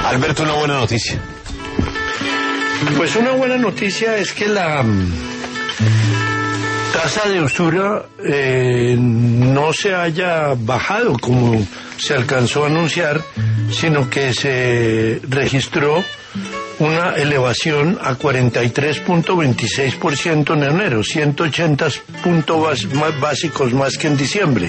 Alberto, una buena noticia. Pues una buena noticia es que la tasa de usura no se haya bajado como se alcanzó a anunciar, sino que se registró una elevación a 43.26% en enero, 180 puntos básicos más que en diciembre.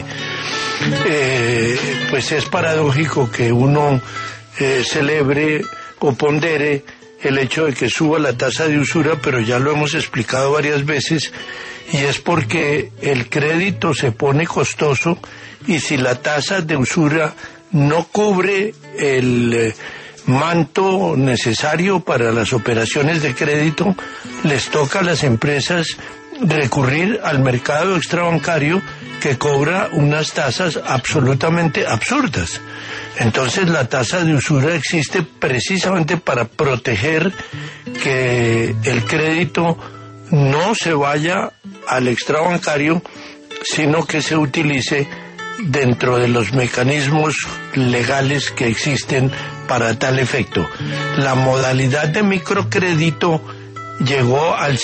Pues es paradójico que uno celebre o pondere el hecho de que suba la tasa de usura, pero ya lo hemos explicado varias veces, y es porque el crédito se pone costoso, y si la tasa de usura no cubre el manto necesario para las operaciones de crédito, les toca a las empresas recurrir al mercado extrabancario, que cobra unas tasas absolutamente absurdas. Entonces la tasa de usura existe precisamente para proteger que el crédito no se vaya al extrabancario, sino que se utilice dentro de los mecanismos legales que existen para tal efecto. La modalidad de microcrédito llegó al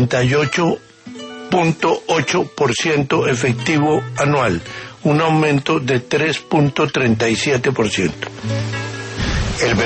58.8% efectivo anual, un aumento de 3.37%.